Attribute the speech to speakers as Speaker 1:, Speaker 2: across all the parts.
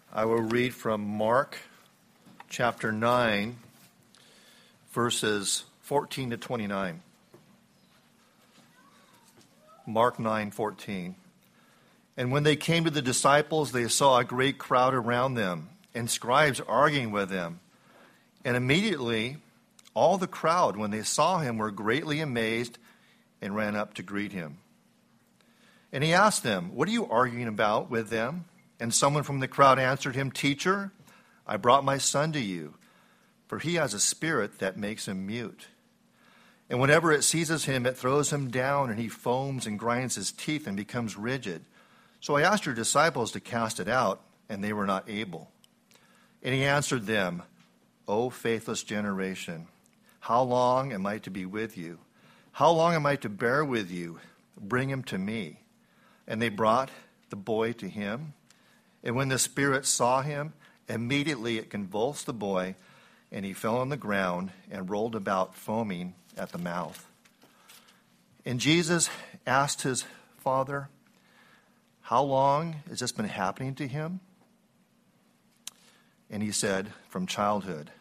Speaker 1: I will read from Mark chapter 9, verses 14 to 29. Mark 9:14. And when they came to the disciples, they saw a great crowd around them, and scribes arguing with them. And immediately all the crowd, when they saw him, were greatly amazed and ran up to greet him. And he asked them, "What are you arguing about with them?" And someone from the crowd answered him, "Teacher, I brought my son to you, for he has a spirit that makes him mute. And whenever it seizes him, it throws him down, and he foams and grinds his teeth and becomes rigid. So I asked your disciples to cast it out, and they were not able." And he answered them, "O faithless generation, how long am I to be with you? How long am I to bear with you? Bring him to me." And they brought the boy to him. And when the spirit saw him, immediately it convulsed the boy, and he fell on the ground and rolled about, foaming at the mouth. And Jesus asked his father, "How long has this been happening to him?" And he said, "From childhood.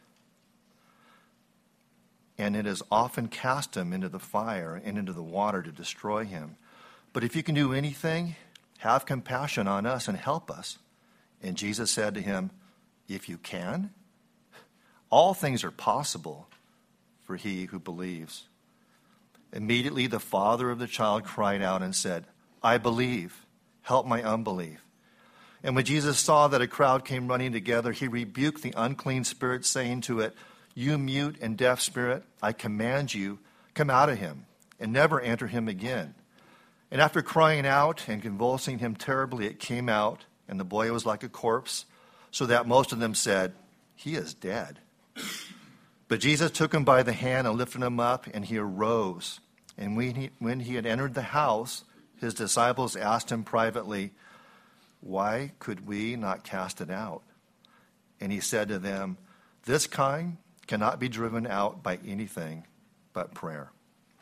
Speaker 1: And it has often cast him into the fire and into the water to destroy him. But if you can do anything, have compassion on us and help us." And Jesus said to him, "If you can, all things are possible for he who believes." Immediately the father of the child cried out and said, "I believe, help my unbelief." And when Jesus saw that a crowd came running together, he rebuked the unclean spirit, saying to it, "You mute and deaf spirit, I command you, come out of him, and never enter him again." And after crying out and convulsing him terribly, it came out, and the boy was like a corpse, so that most of them said, "He is dead." But Jesus took him by the hand and lifted him up, and he arose. And when he had entered the house, his disciples asked him privately, "Why could we not cast it out?" And he said to them, "This kind cannot be driven out by anything but prayer."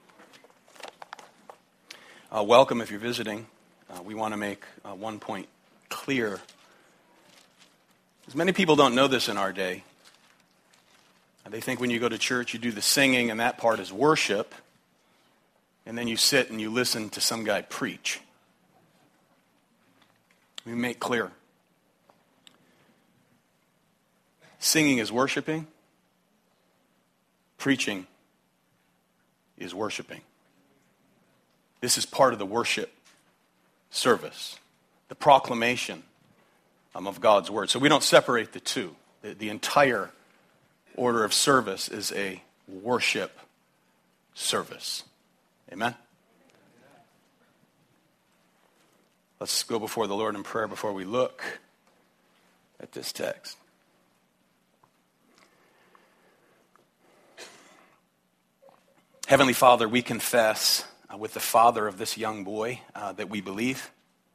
Speaker 2: Welcome if you're visiting. We want to make one point clear. As many people don't know this in our day. They think when you go to church, you do the singing, and that part is worship, and then you sit and you listen to some guy preach. We make clear. Singing is worshiping. Preaching is worshiping. This is part of the worship service, the proclamation of God's word. So we don't separate the two. The entire order of service is a worship service. Amen? Let's go before the Lord in prayer before we look at this text. Heavenly Father, we confess with the father of this young boy that we believe,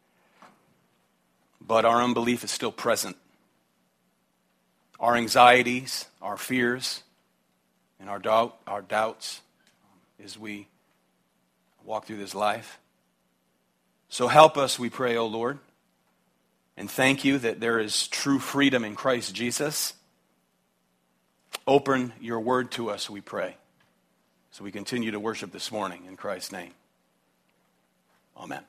Speaker 2: but our unbelief is still present. Our anxieties, our fears, and our doubts as we walk through this life. So help us, we pray, O Lord, and thank you that there is true freedom in Christ Jesus. Open your word to us, we pray, so we continue to worship this morning in Christ's name. Amen.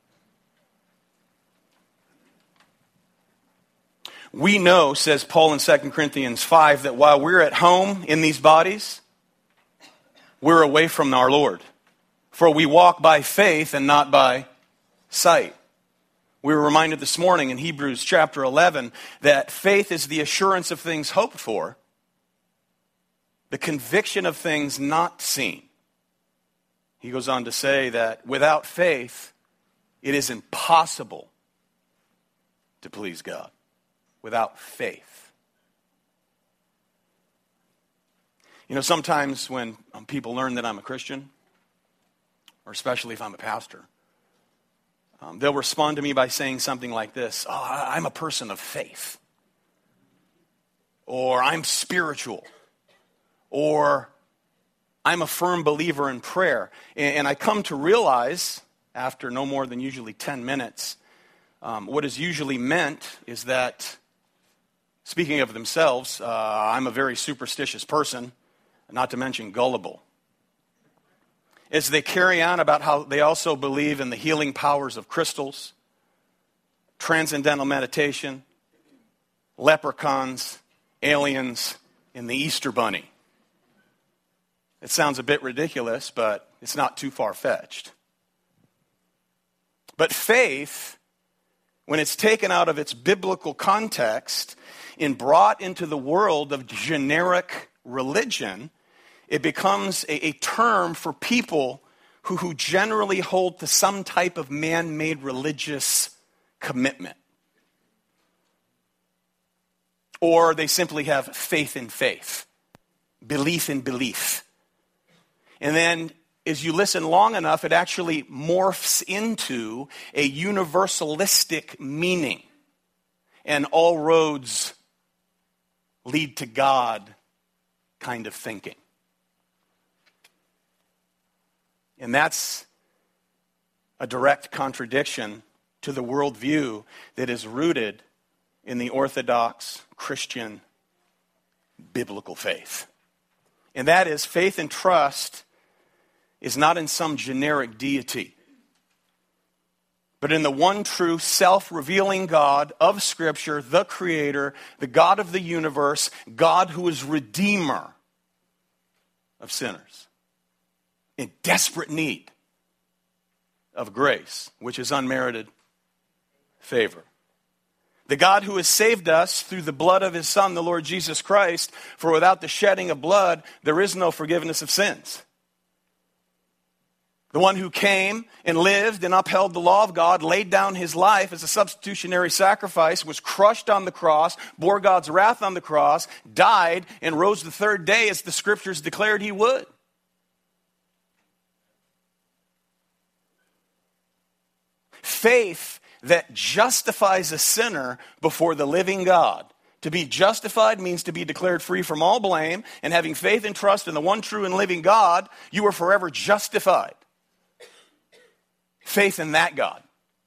Speaker 2: We know, says Paul in 2 Corinthians 5, that while we're at home in these bodies, we're away from our Lord. For we walk by faith and not by sight. We were reminded this morning in Hebrews chapter 11 that faith is the assurance of things hoped for, the conviction of things not seen. He goes on to say that without faith, it is impossible to please God. Without faith. You know, sometimes when people learn that I'm a Christian, or especially if I'm a pastor, they'll respond to me by saying something like this: "Oh, I'm a person of faith," or "I'm spiritual," or "I'm a firm believer in prayer." And I come to realize, after no more than usually 10 minutes, what is usually meant is that speaking of themselves, I'm a very superstitious person, not to mention gullible. As they carry on about how they also believe in the healing powers of crystals, transcendental meditation, leprechauns, aliens, and the Easter Bunny. It sounds a bit ridiculous, but it's not too far-fetched. But faith, when it's taken out of its biblical context and brought into the world of generic religion, it becomes a term for people who generally hold to some type of man-made religious commitment. Or they simply have faith in faith, belief in belief. And then as you listen long enough, it actually morphs into a universalistic meaning. And all roads lead to God kind of thinking. And that's a direct contradiction to the worldview that is rooted in the Orthodox Christian biblical faith. And that is, faith and trust is not in some generic deity, but in the one true self-revealing God of Scripture, the Creator, the God of the universe, God who is Redeemer of sinners, in desperate need of grace, which is unmerited favor. The God who has saved us through the blood of His Son, the Lord Jesus Christ, for without the shedding of blood, there is no forgiveness of sins. The one who came and lived and upheld the law of God, laid down His life as a substitutionary sacrifice, was crushed on the cross, bore God's wrath on the cross, died, and rose the third day as the Scriptures declared He would. Faith that justifies a sinner before the living God. To be justified means to be declared free from all blame, and having faith and trust in the one true and living God, you are forever justified. Faith in that God,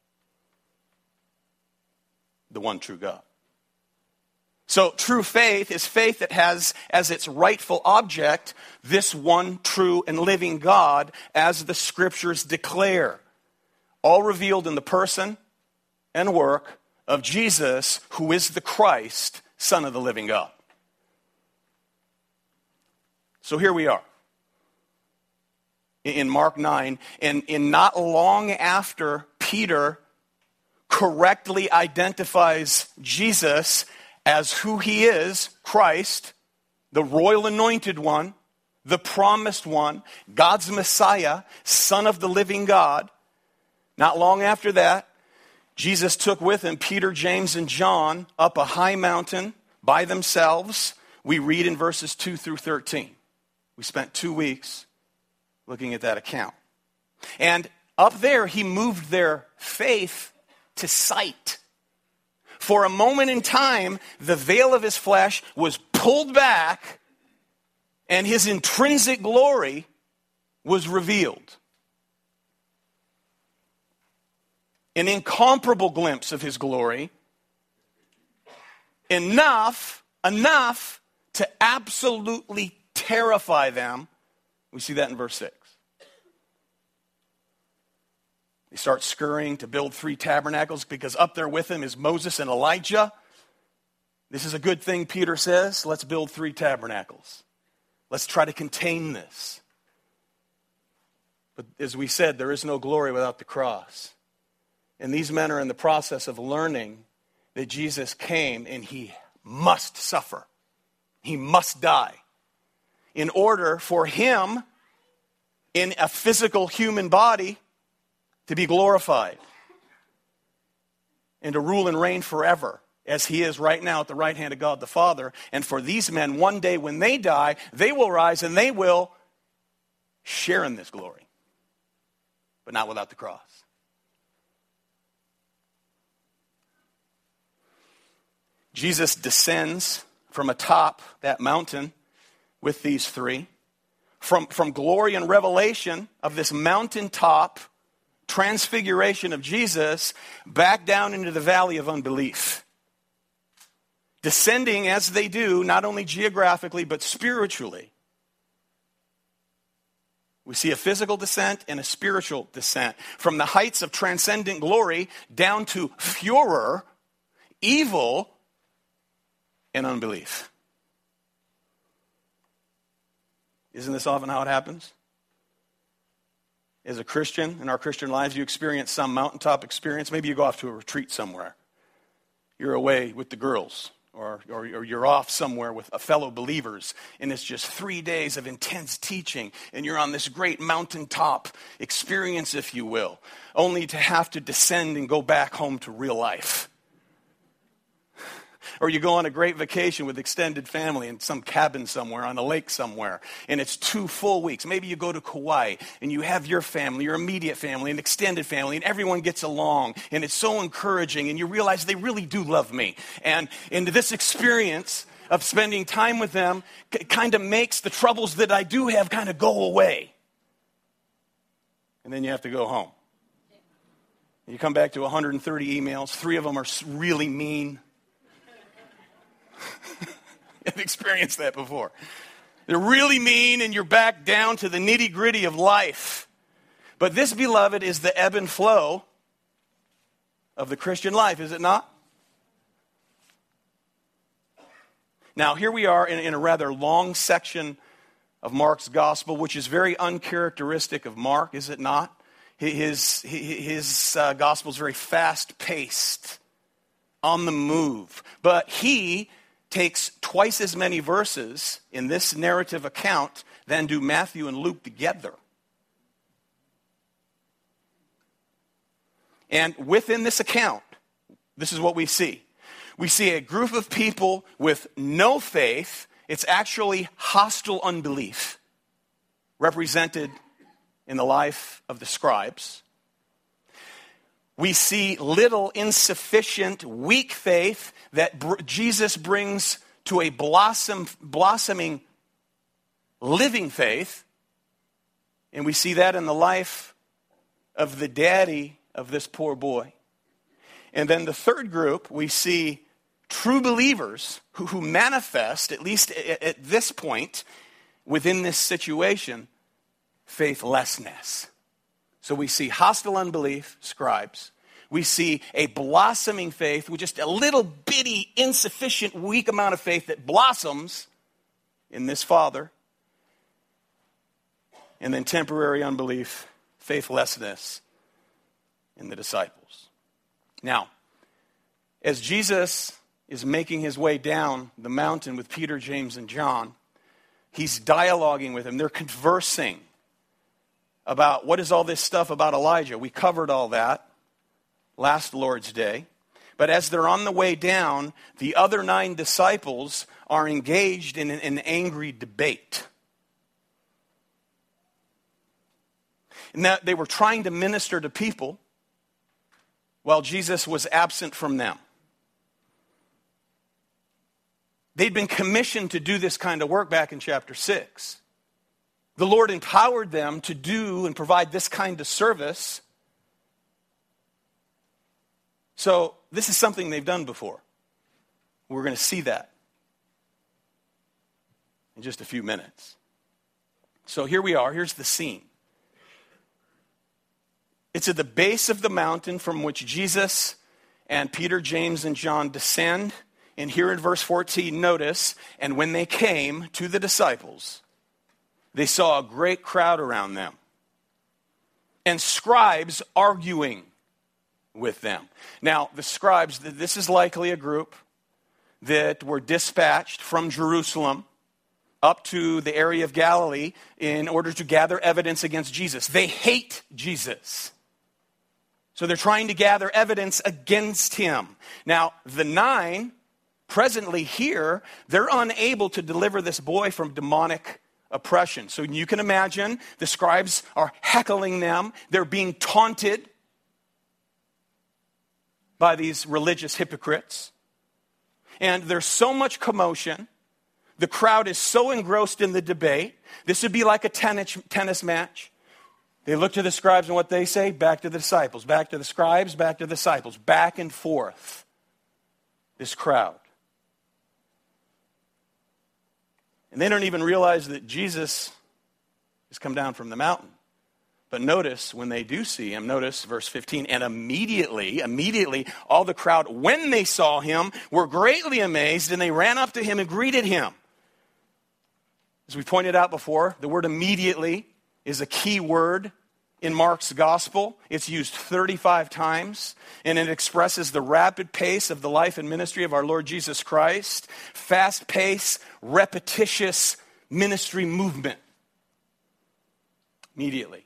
Speaker 2: the one true God. So true faith is faith that has as its rightful object this one true and living God, as the Scriptures declare, all revealed in the person and work of Jesus, who is the Christ, Son of the living God. So here we are in Mark 9, and not long after Peter correctly identifies Jesus as who He is, Christ, the royal anointed one, the promised one, God's Messiah, Son of the living God. Not long after that, Jesus took with Him Peter, James, and John up a high mountain by themselves. We read in verses 2 through 13. We spent 2 weeks looking at that account. And up there, He moved their faith to sight. For a moment in time, the veil of His flesh was pulled back, and His intrinsic glory was revealed. An incomparable glimpse of His glory, enough to absolutely terrify them. We see that in verse 6. They start scurrying to build 3 tabernacles because up there with Him is Moses and Elijah. This is a good thing, Peter says. Let's build 3 tabernacles. Let's try to contain this. But as we said, there is no glory without the cross. And these men are in the process of learning that Jesus came and He must suffer. He must die in order for Him in a physical human body to be glorified and to rule and reign forever as He is right now at the right hand of God the Father. And for these men, one day when they die, they will rise and they will share in this glory, but not without the cross. Jesus descends from atop that mountain with these 3. From glory and revelation of this mountaintop transfiguration of Jesus back down into the valley of unbelief. descending as they do, not only geographically, but spiritually. We see a physical descent and a spiritual descent. From the heights of transcendent glory down to furor, evil, and unbelief. Isn't this often how it happens? As a Christian, in our Christian lives, you experience some mountaintop experience. Maybe you go off to a retreat somewhere. You're away with the girls, or you're off somewhere with fellow believers, and it's just 3 days of intense teaching, and you're on this great mountaintop experience, if you will, only to have to descend and go back home to real life. Or you go on a great vacation with extended family in some cabin somewhere on a lake somewhere, and it's 2 full weeks. Maybe you go to Kauai, and you have your family, your immediate family, and extended family, and everyone gets along, and it's so encouraging, and you realize they really do love me. And this experience of spending time with them kind of makes the troubles that I do have kind of go away. And then you have to go home. You come back to 130 emails. 3 of them are really mean. I've experienced that before. They're really mean, and you're back down to the nitty-gritty of life. But this, beloved, is the ebb and flow of the Christian life, is it not? Now, here we are in a rather long section of Mark's gospel, which is very uncharacteristic of Mark, is it not? His gospel is very fast-paced, on the move. But he takes twice as many verses in this narrative account than do Matthew and Luke together. And within this account, this is what we see. We see a group of people with no faith. It's actually hostile unbelief represented in the life of the scribes. We see little, insufficient, weak faith that Jesus brings to a blossoming, living faith. And we see that in the life of the daddy of this poor boy. And then the third group, we see true believers who manifest, at least at this point, within this situation, faithlessness. So we see hostile unbelief, scribes. We see a blossoming faith with just a little bitty, insufficient, weak amount of faith that blossoms in this father. And then temporary unbelief, faithlessness in the disciples. Now, as Jesus is making his way down the mountain with Peter, James, and John, he's dialoguing with them. They're conversing about what is all this stuff about Elijah. We covered all that last Lord's Day. But as they're on the way down, the other 9 disciples are engaged in an angry debate. And that they were trying to minister to people while Jesus was absent from them. They'd been commissioned to do this kind of work back in chapter 6. The Lord empowered them to do and provide this kind of service. So this is something they've done before. We're going to see that in just a few minutes. So here we are. Here's the scene. It's at the base of the mountain from which Jesus and Peter, James, and John descend. And here in verse 14, notice, and when they came to the disciples, they saw a great crowd around them and scribes arguing with them. Now, the scribes, this is likely a group that were dispatched from Jerusalem up to the area of Galilee in order to gather evidence against Jesus. They hate Jesus. So they're trying to gather evidence against him. Now, the 9 presently here, they're unable to deliver this boy from demonic oppression. So you can imagine the scribes are heckling them. They're being taunted by these religious hypocrites. And there's so much commotion. The crowd is so engrossed in the debate. This would be like a tennis match. They look to the scribes and what they say, back to the disciples. Back to the scribes, back to the disciples. Back and forth. This crowd. And they don't even realize that Jesus has come down from the mountain. But notice, when they do see him, notice verse 15, and immediately, all the crowd, when they saw him, were greatly amazed, and they ran up to him and greeted him. As we pointed out before, the word immediately is a key word in Mark's gospel. It's used 35 times, and it expresses the rapid pace of the life and ministry of our Lord Jesus Christ. Fast pace, repetitious ministry movement. Immediately.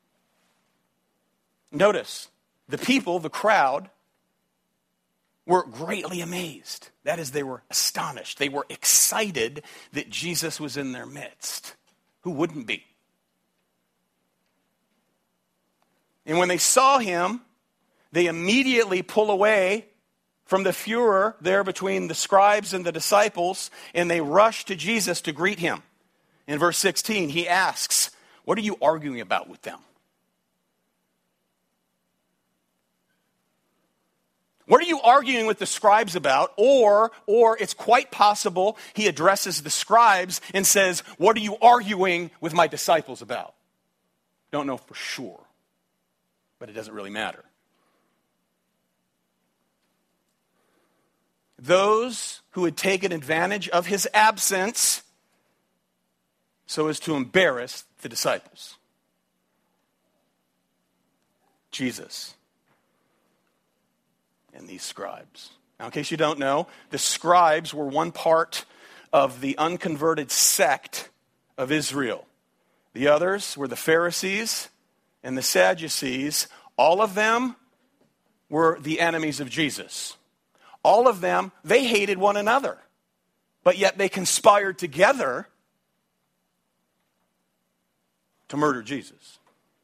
Speaker 2: Notice, the people, the crowd, were greatly amazed. That is, they were astonished. They were excited that Jesus was in their midst. Who wouldn't be? And when they saw him, they immediately pull away from the furor there between the scribes and the disciples, and they rush to Jesus to greet him. In verse 16, he asks, "What are you arguing about with them?" What are you arguing with the scribes about? Or it's quite possible he addresses the scribes and says, "What are you arguing with my disciples about?" Don't know for sure, but it doesn't really matter. Those who had taken advantage of his absence so as to embarrass the disciples. Jesus and these scribes. Now, in case you don't know, the scribes were one part of the unconverted sect of Israel. The others were the Pharisees and the Sadducees. All of them were the enemies of Jesus. All of them, they hated one another, but yet they conspired together to murder Jesus.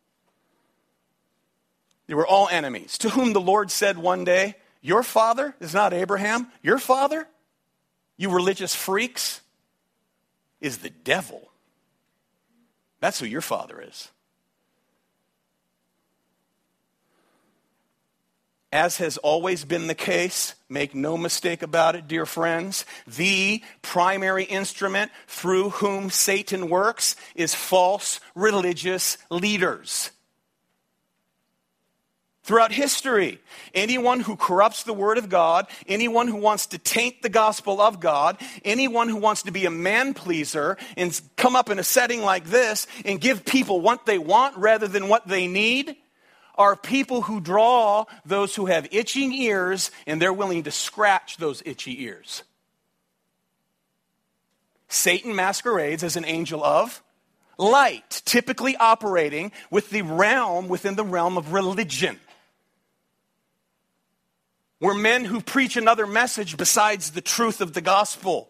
Speaker 2: They were all enemies, to whom the Lord said one day, "Your father is not Abraham. Your father, you religious freaks, is the devil." That's who your father is. As has always been the case, make no mistake about it, dear friends, the primary instrument through whom Satan works is false religious leaders. Throughout history, anyone who corrupts the Word of God, anyone who wants to taint the gospel of God, anyone who wants to be a man-pleaser and come up in a setting like this and give people what they want rather than what they need, are people who draw those who have itching ears, and they're willing to scratch those itchy ears. Satan masquerades as an angel of light, typically operating within the realm of religion. We're men who preach another message besides the truth of the gospel.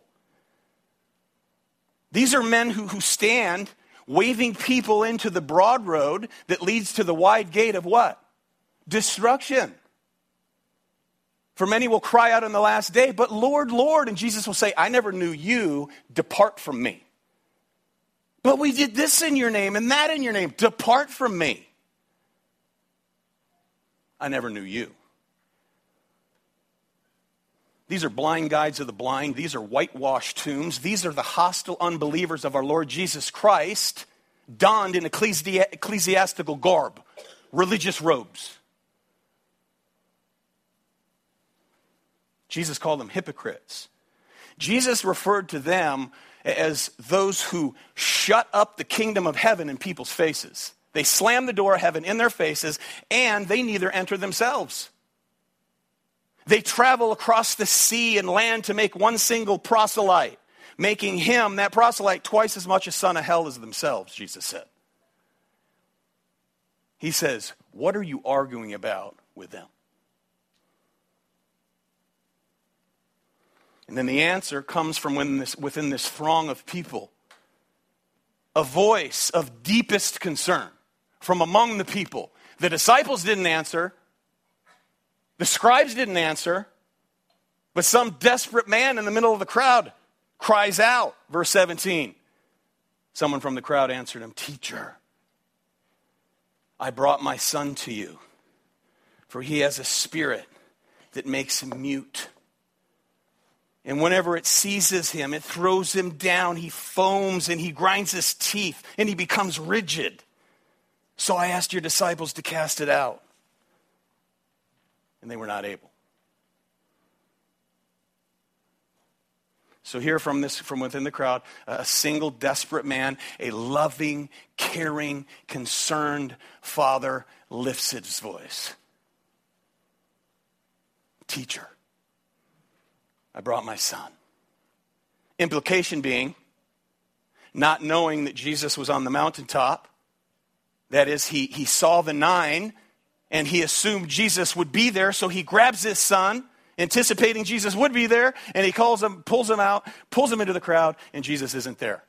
Speaker 2: These are men who stand waving people into the broad road that leads to the wide gate of what? Destruction. For many will cry out on the last day, "But Lord, Lord," and Jesus will say, "I never knew you, depart from me." "But we did this in your name and that in your name, depart from me. I never knew you." These are blind guides of the blind. These are whitewashed tombs. These are the hostile unbelievers of our Lord Jesus Christ, donned in ecclesiastical garb, religious robes. Jesus called them hypocrites. Jesus referred to them as those who shut up the kingdom of heaven in people's faces. They slam the door of heaven in their faces, and they neither enter themselves. They travel across the sea and land to make one single proselyte, making him, that proselyte, twice as much a son of hell as themselves, Jesus said. He says, "What are you arguing about with them?" And then the answer comes from within this throng of people. A voice of deepest concern from among the people. The disciples didn't answer. The scribes didn't answer. But some desperate man in the middle of the crowd cries out. Verse 17. Someone from the crowd answered him, "Teacher, I brought my son to you, for he has a spirit that makes him mute." And whenever it seizes him, it throws him down. He foams and he grinds his teeth and he becomes rigid. So I asked your disciples to cast it out. And they were not able. So here from within the crowd, a single desperate man, a loving, caring, concerned father lifts his voice. Teacher, I brought my son. Implication being, not knowing that Jesus was on the mountaintop. That is, he saw the 9 and he assumed Jesus would be there, so he grabs his son, anticipating Jesus would be there, and he calls him, pulls him out, pulls him into the crowd, and Jesus isn't there.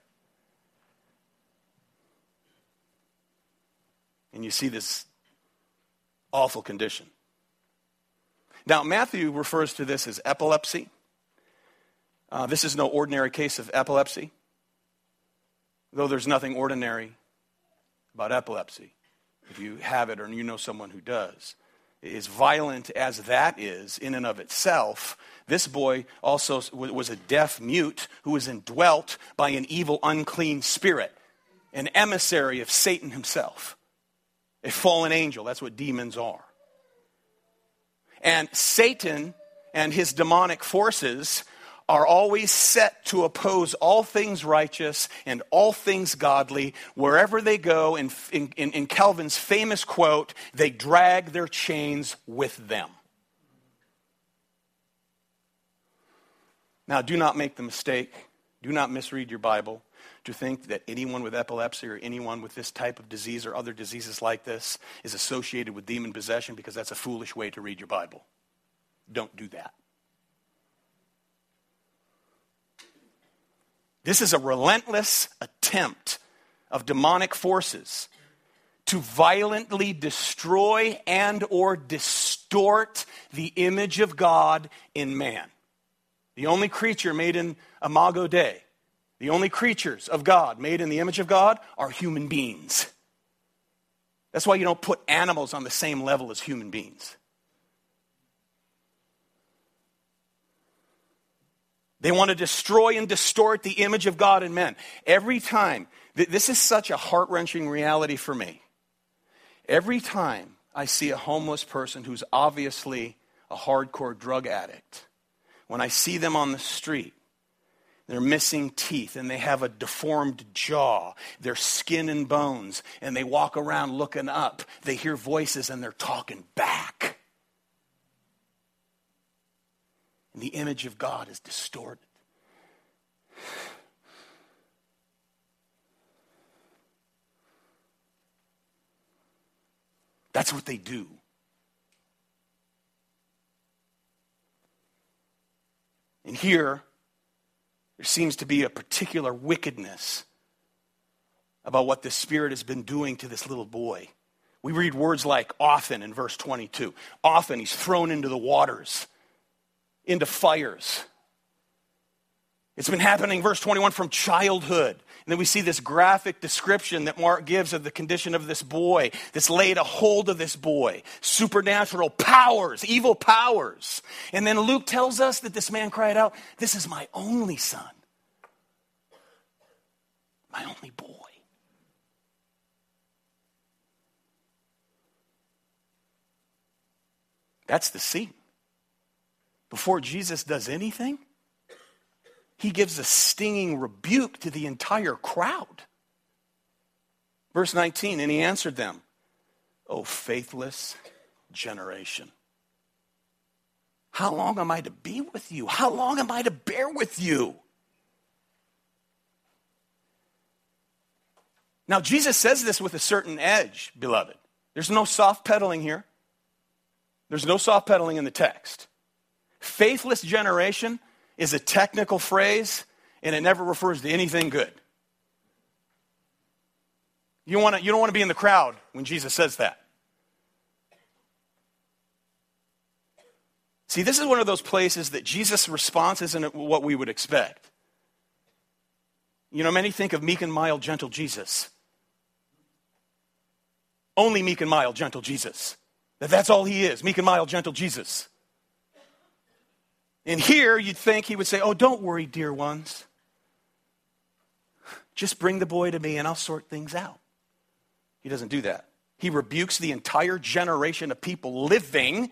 Speaker 2: And you see this awful condition. Now, Matthew refers to this as epilepsy. This is no ordinary case of epilepsy, though there's nothing ordinary about epilepsy. If you have it or you know someone who does. As violent as that is in and of itself, this boy also was a deaf mute who was indwelt by an evil, unclean spirit, an emissary of Satan himself, a fallen angel. That's what demons are. And Satan and his demonic forces are always set to oppose all things righteous and all things godly. Wherever they go, in Calvin's famous quote, they drag their chains with them. Now, do not make the mistake, do not misread your Bible to think that anyone with epilepsy or anyone with this type of disease or other diseases like this is associated with demon possession, because that's a foolish way to read your Bible. Don't do that. This is a relentless attempt of demonic forces to violently destroy and or distort the image of God in man. The only creature made in Imago Dei, the only creatures of God made in the image of God are human beings. That's why you don't put animals on the same level as human beings. They want to destroy and distort the image of God in men. Every time, this is such a heart-wrenching reality for me. Every time I see a homeless person who's obviously a hardcore drug addict, when I see them on the street, they're missing teeth and they have a deformed jaw, they're skin and bones, and they walk around looking up, they hear voices and they're talking back. And the image of God is distorted. That's what they do. And here, there seems to be a particular wickedness about what the Spirit has been doing to this little boy. We read words like often in verse 22. Often he's thrown into the waters, into fires. It's been happening, verse 21, from childhood. And then we see this graphic description that Mark gives of the condition of this boy that's laid a hold of this boy. Supernatural powers, evil powers. And then Luke tells us that this man cried out, "This is my only son. My only boy." That's the scene. Before Jesus does anything, he gives a stinging rebuke to the entire crowd. Verse 19, and he answered them, "O faithless generation, how long am I to be with you? How long am I to bear with you?" Now, Jesus says this with a certain edge, beloved. There's no soft pedaling here. There's no soft pedaling in the text. Faithless generation is a technical phrase, and it never refers to anything good. You don't want to be in the crowd when Jesus says that. See, this is one of those places that Jesus' response isn't what we would expect. You know, many think of meek and mild, gentle Jesus. Only meek and mild, gentle Jesus. That's all he is, meek and mild, gentle Jesus. And here you'd think he would say, oh, don't worry, dear ones. Just bring the boy to me and I'll sort things out. He doesn't do that. He rebukes the entire generation of people living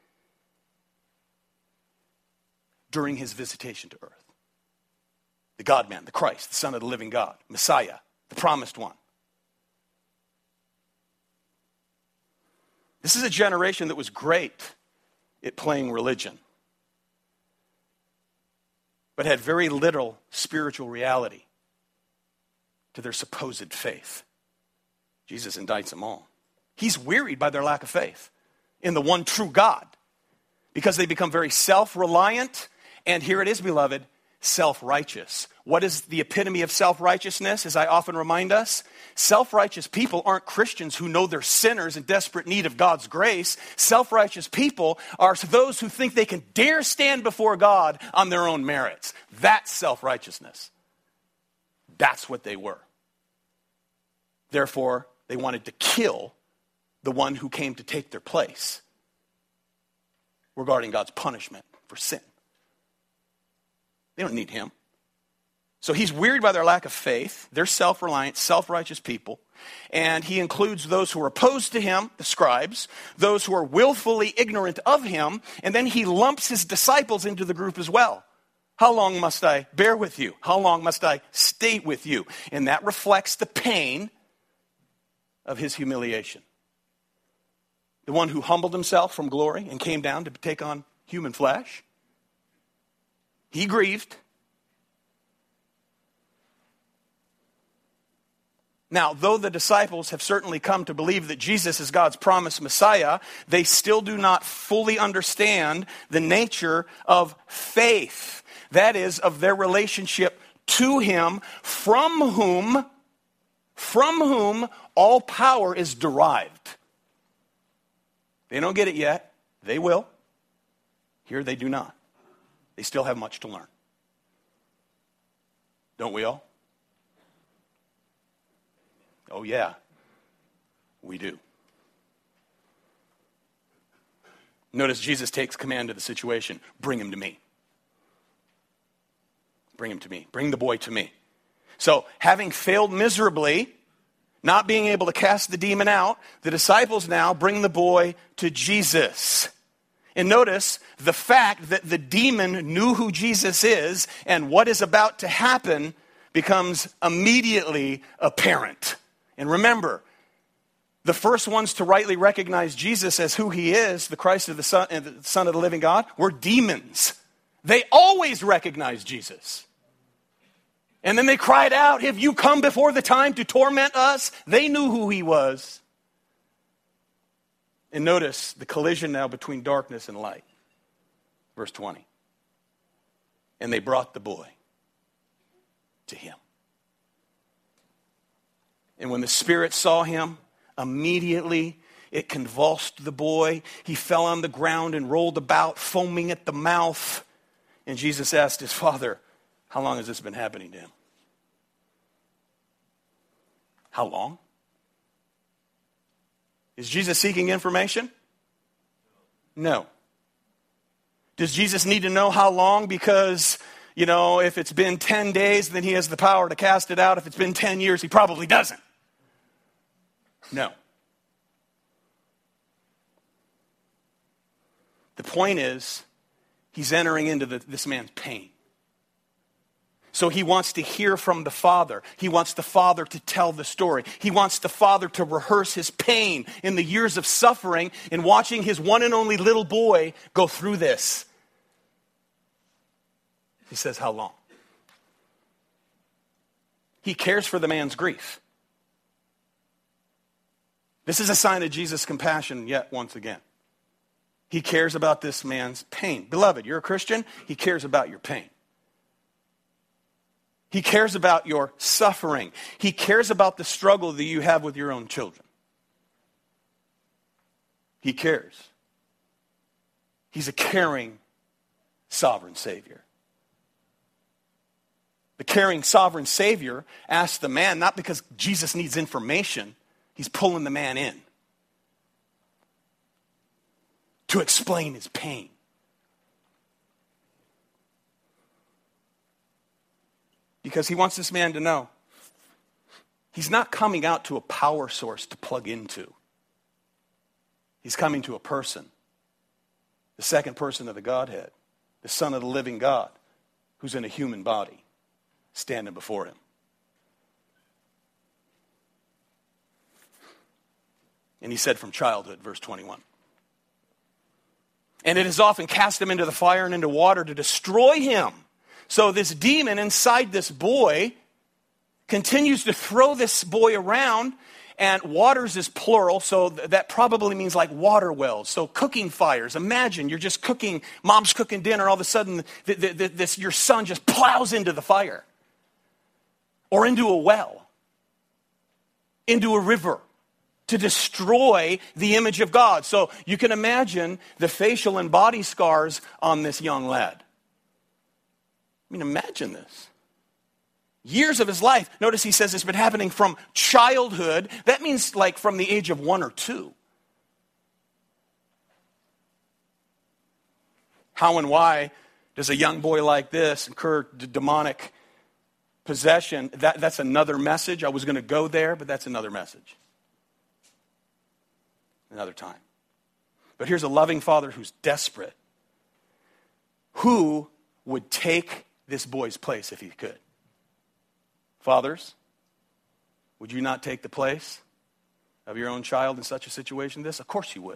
Speaker 2: during his visitation to earth. The God-man, the Christ, the Son of the living God, Messiah, the promised one. This is a generation that was great at playing religion, but had very little spiritual reality to their supposed faith. Jesus indicts them all. He's wearied by their lack of faith in the one true God because they become very self-reliant, and here it is, beloved, self-righteous. What is the epitome of self-righteousness, as I often remind us? Self-righteous people aren't Christians who know they're sinners in desperate need of God's grace. Self-righteous people are those who think they can dare stand before God on their own merits. That's self-righteousness. That's what they were. Therefore, they wanted to kill the one who came to take their place regarding God's punishment for sin. They don't need him. So he's wearied by their lack of faith. They're self-reliant, self-righteous people. And he includes those who are opposed to him, the scribes, those who are willfully ignorant of him, and then he lumps his disciples into the group as well. How long must I bear with you? How long must I stay with you? And that reflects the pain of his humiliation. The one who humbled himself from glory and came down to take on human flesh. He grieved. Now, though the disciples have certainly come to believe that Jesus is God's promised Messiah, they still do not fully understand the nature of faith. That is, of their relationship to him, from whom all power is derived. They don't get it yet. They will. Here they do not. They still have much to learn. Don't we all? Oh yeah, we do. Notice Jesus takes command of the situation. Bring him to me. Bring him to me. Bring the boy to me. So, having failed miserably, not being able to cast the demon out, the disciples now bring the boy to Jesus. And notice the fact that the demon knew who Jesus is and what is about to happen becomes immediately apparent. And remember, the first ones to rightly recognize Jesus as who he is, the Christ of the Son of the living God, were demons. They always recognized Jesus. And then they cried out, "Have you come before the time to torment us?" They knew who he was. And notice the collision now between darkness and light. Verse 20. And they brought the boy to him. And when the Spirit saw him, immediately it convulsed the boy. He fell on the ground and rolled about, foaming at the mouth. And Jesus asked his father, "How long has this been happening to him?" How long? Is Jesus seeking information? No. Does Jesus need to know how long? Because, if it's been 10 days, then he has the power to cast it out. If it's been 10 years, he probably doesn't. No. The point is, he's entering into this man's pain. So he wants to hear from the Father. He wants the Father to tell the story. He wants the Father to rehearse his pain in the years of suffering and watching his one and only little boy go through this. He says, how long? He cares for the man's grief. This is a sign of Jesus' compassion yet once again. He cares about this man's pain. Beloved, you're a Christian. He cares about your pain. He cares about your suffering. He cares about the struggle that you have with your own children. He cares. He's a caring, sovereign Savior. The caring, sovereign Savior asks the man, not because Jesus needs information, he's pulling the man in to explain his pain. because he wants this man to know he's not coming out to a power source to plug into. He's coming to a person, the second person of the Godhead, the Son of the living God, who's in a human body, standing before him. And he said from childhood, verse 21. And it has often cast him into the fire and into water to destroy him. So this demon inside this boy continues to throw this boy around, and waters is plural, so that probably means like water wells. So cooking fires. Imagine you're just cooking, mom's cooking dinner, all of a sudden your son just plows into the fire. Or into a well. Into a river. To destroy the image of God. So you can imagine the facial and body scars on this young lad. I mean, imagine this. Years of his life. Notice he says it's been happening from childhood. That means like from the age of 1 or 2. How and why does a young boy like this incur demonic possession? That's another message. I was going to go there, but that's another message. Another time. But here's a loving father who's desperate. Who would take this boy's place if he could? Fathers, would you not take the place of your own child in such a situation as this? Of course you would.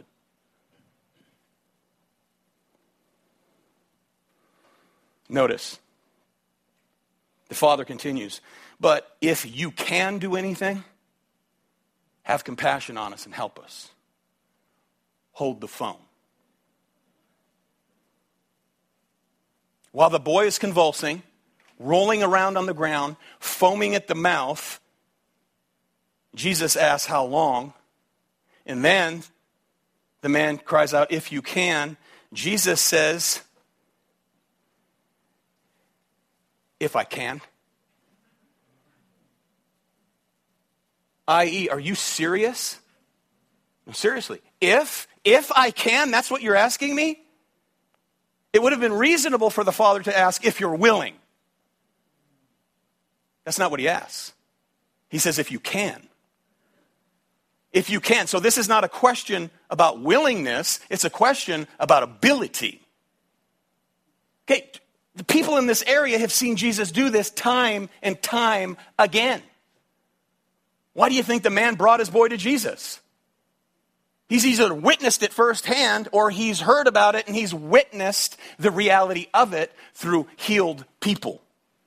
Speaker 2: Notice, the father continues, but if you can do anything, have compassion on us and help us. Hold the phone. While the boy is convulsing, rolling around on the ground, foaming at the mouth, Jesus asks, how long? And then the man cries out, if you can. Jesus says, if I can. I.e., are you serious? No, seriously. If I can, that's what you're asking me? It would have been reasonable for the father to ask, if you're willing. That's not what he asks. He says, if you can. If you can. So this is not a question about willingness. It's a question about ability. Okay, the people in this area have seen Jesus do this time and time again. Why do you think the man brought his boy to Jesus? He's either witnessed it firsthand or he's heard about it and he's witnessed the reality of it through healed people.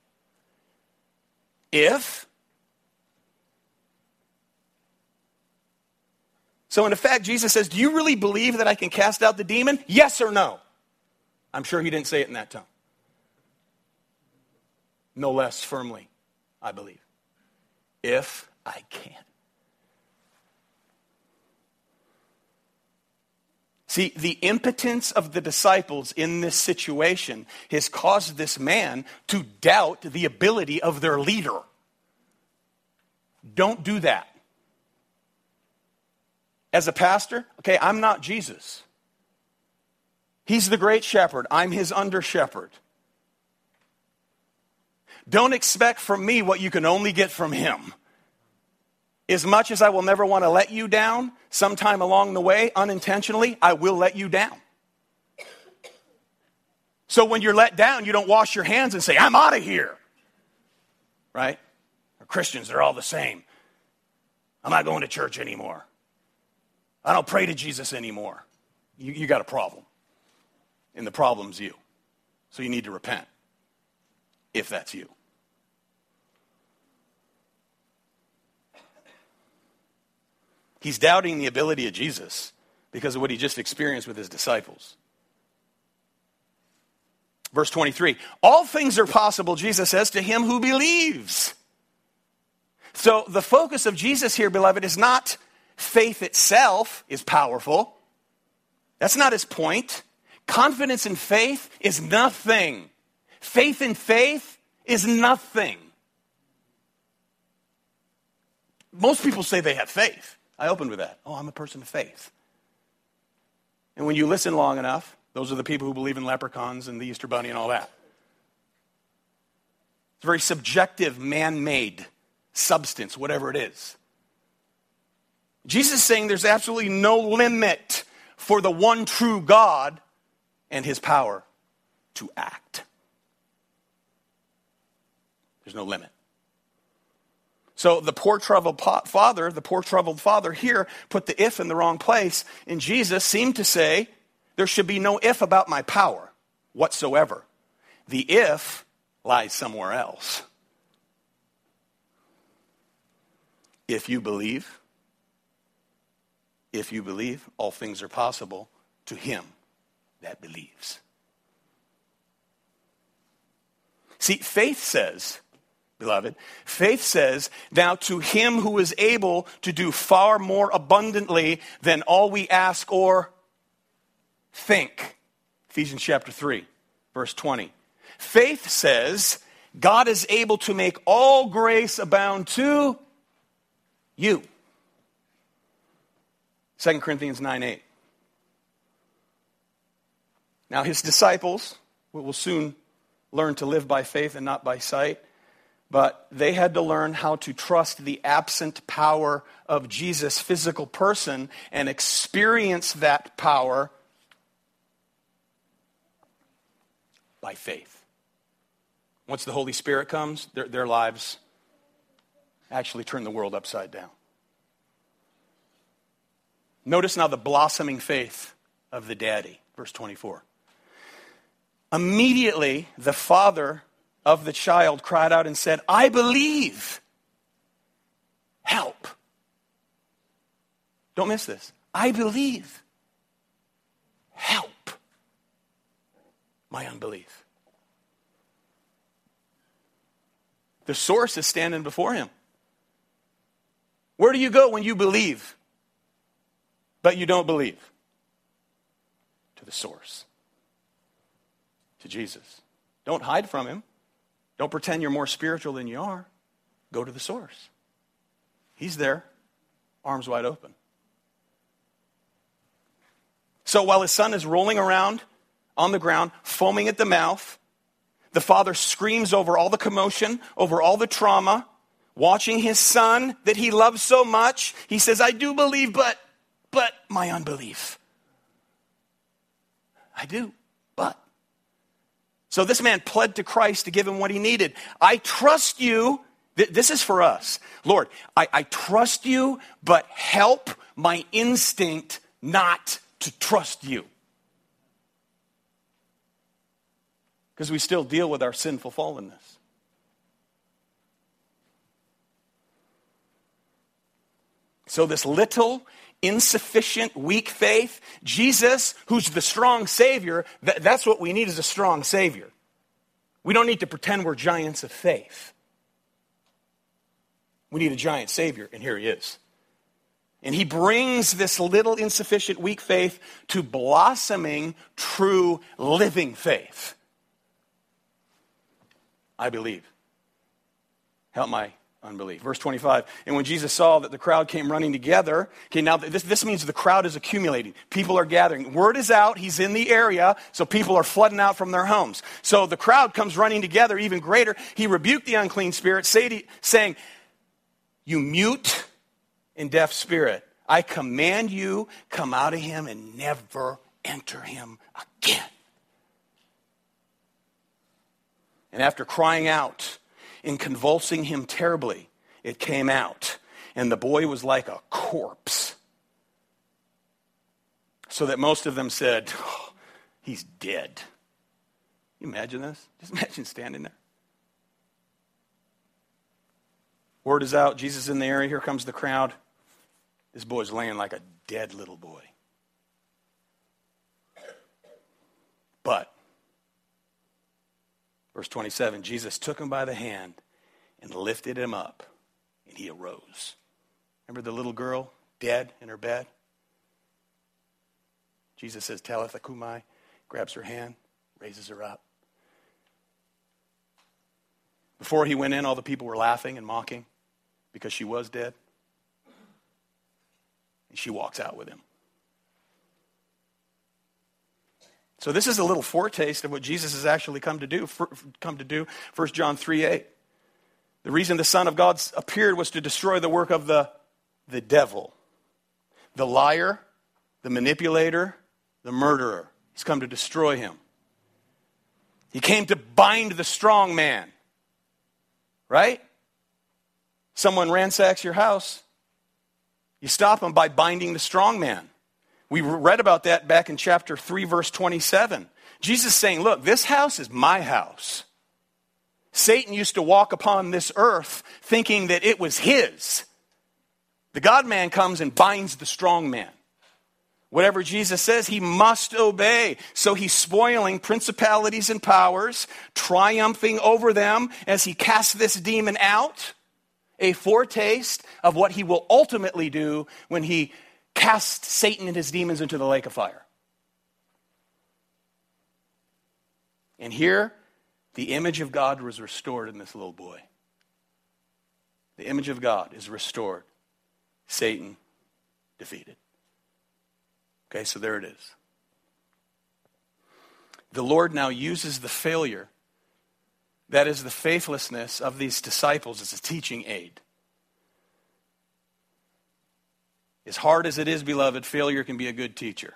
Speaker 2: So in effect, Jesus says, do you really believe that I can cast out the demon? Yes or no? I'm sure he didn't say it in that tone. No less firmly, I believe. If I can. See, the impotence of the disciples in this situation has caused this man to doubt the ability of their leader. Don't do that. As a pastor, okay, I'm not Jesus. He's the great shepherd. I'm his under shepherd. Don't expect from me what you can only get from him. As much as I will never want to let you down, sometime along the way, unintentionally, I will let you down. So when you're let down, you don't wash your hands and say, I'm out of here. Right? Or Christians, they're all the same. I'm not going to church anymore. I don't pray to Jesus anymore. You got a problem. And the problem's you. So you need to repent. If that's you. He's doubting the ability of Jesus because of what he just experienced with his disciples. Verse 23, all things are possible, Jesus says, to him who believes. So the focus of Jesus here, beloved, is not faith itself is powerful. That's not his point. Confidence in faith is nothing. Faith in faith is nothing. Most people say they have faith. I opened with that. Oh, I'm a person of faith. And when you listen long enough, those are the people who believe in leprechauns and the Easter Bunny and all that. It's a very subjective, man-made substance, whatever it is. Jesus is saying there's absolutely no limit for the one true God and his power to act. There's no limit. So the poor troubled father here put the if in the wrong place, and Jesus seemed to say there should be no if about my power whatsoever. The if lies somewhere else. If you believe, all things are possible to him that believes. See, faith says, beloved, now to him who is able to do far more abundantly than all we ask or think. Ephesians chapter 3, verse 20. Faith says God is able to make all grace abound to you. 2 Corinthians 9:8. Now his disciples will soon learn to live by faith and not by sight, but they had to learn how to trust the absent power of Jesus' physical person and experience that power by faith. Once the Holy Spirit comes, their lives actually turn the world upside down. Notice now the blossoming faith of the daddy, verse 24. Immediately, the father of the child cried out and said, I believe. Help. Don't miss this. I believe. Help my unbelief. The source is standing before him. Where do you go when you believe, but you don't believe? To the source. To Jesus. Don't hide from him. Don't pretend you're more spiritual than you are. Go to the source. He's there, arms wide open. So while his son is rolling around on the ground, foaming at the mouth, the father screams over all the commotion, over all the trauma, watching his son that he loves so much. He says, I do believe, but my unbelief. I do, but. So this man pled to Christ to give him what he needed. I trust you. This is for us. Lord, I trust you, but help my instinct not to trust you. Because we still deal with our sinful fallenness. So this little, insufficient, weak faith, Jesus, who's the strong Savior, that's what we need, is a strong Savior. We don't need to pretend we're giants of faith. We need a giant Savior, and here he is. And he brings this little, insufficient, weak faith to blossoming, true, living faith. I believe. Help my unbelief. Verse 25, and when Jesus saw that the crowd came running together, okay, now this means the crowd is accumulating. People are gathering. Word is out, he's in the area, so people are flooding out from their homes. So the crowd comes running together even greater. He rebuked the unclean spirit, saying, you mute and deaf spirit, I command you, come out of him and never enter him again. And after crying out and convulsing him terribly, it came out. And the boy was like a corpse. So that most of them said, oh, he's dead. Can you imagine this? Just imagine standing there. Word is out, Jesus is in the area, here comes the crowd. This boy's laying like a dead little boy. But, verse 27, Jesus took him by the hand and lifted him up, and he arose. Remember the little girl dead in her bed? Jesus says, Talitha Kumai, grabs her hand, raises her up. Before he went in, all the people were laughing and mocking because she was dead. And she walks out with him. So this is a little foretaste of what Jesus has actually come to do. 1 John 3:8. The reason the Son of God appeared was to destroy the work of the devil, the liar, the manipulator, the murderer. He's come to destroy him. He came to bind the strong man. Right? Someone ransacks your house. You stop him by binding the strong man. We read about that back in chapter 3, verse 27. Jesus saying, look, this house is my house. Satan used to walk upon this earth thinking that it was his. The God-man comes and binds the strong man. Whatever Jesus says, he must obey. So he's spoiling principalities and powers, triumphing over them as he casts this demon out. A foretaste of what he will ultimately do when he casts Satan and his demons into the lake of fire. And here, the image of God was restored in this little boy. The image of God is restored. Satan defeated. Okay, so there it is. The Lord now uses the failure, that is the faithlessness of these disciples, as a teaching aid. As hard as it is, beloved, failure can be a good teacher.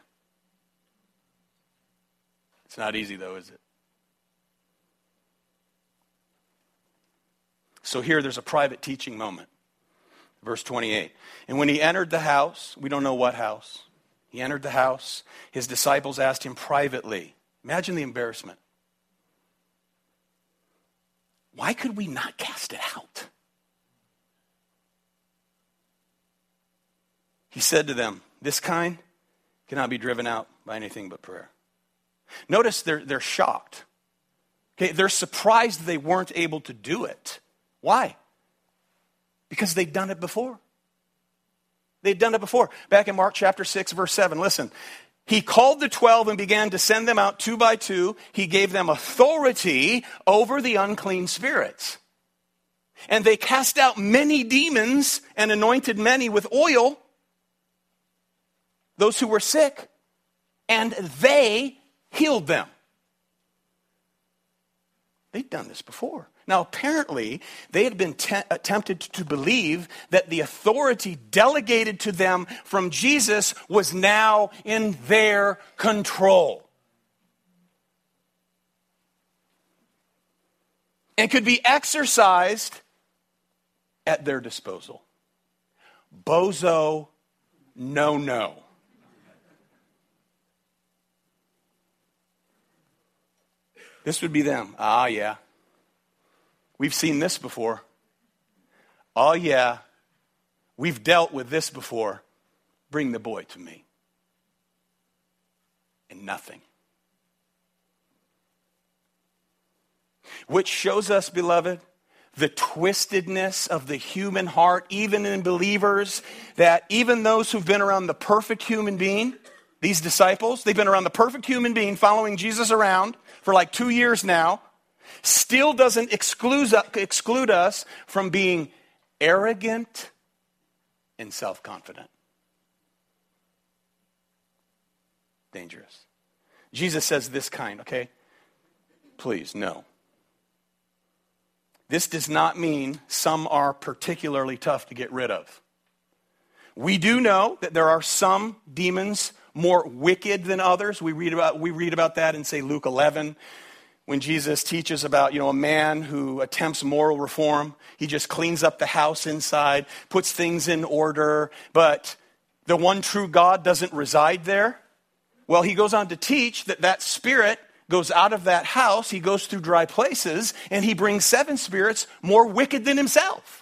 Speaker 2: It's not easy though, is it? So here there's a private teaching moment. Verse 28. And when he entered the house, we don't know what house. He entered the house. His disciples asked him privately. Imagine the embarrassment. Why could we not cast it out? He said to them, this kind cannot be driven out by anything but prayer. Notice they're shocked. Okay, they're surprised they weren't able to do it. Why? Because they'd done it before. They'd done it before. Back in Mark chapter 6, verse 7, listen. He called the 12 and began to send them out 2 by 2. He gave them authority over the unclean spirits. And they cast out many demons and anointed many with oil, those who were sick, and they healed them. They'd done this before. Now, apparently, they had been tempted to believe that the authority delegated to them from Jesus was now in their control. And could be exercised at their disposal. Bozo, no. This would be them. Ah, yeah. We've seen this before. Oh, yeah. We've dealt with this before. Bring the boy to me. And nothing. Which shows us, beloved, the twistedness of the human heart, even in believers, that even those who've been around the perfect human being, these disciples, they've been around the perfect human being following Jesus around for like 2 years now, still doesn't exclude us from being arrogant and self-confident. Dangerous. Jesus says this kind, okay? Please, no. This does not mean some are particularly tough to get rid of. We do know that there are some demons more wicked than others. We read about that in, say, Luke 11, when Jesus teaches about, a man who attempts moral reform. He just cleans up the house inside, puts things in order, but the one true God doesn't reside there. Well, he goes on to teach that spirit goes out of that house, he goes through dry places, and he brings 7 spirits more wicked than himself.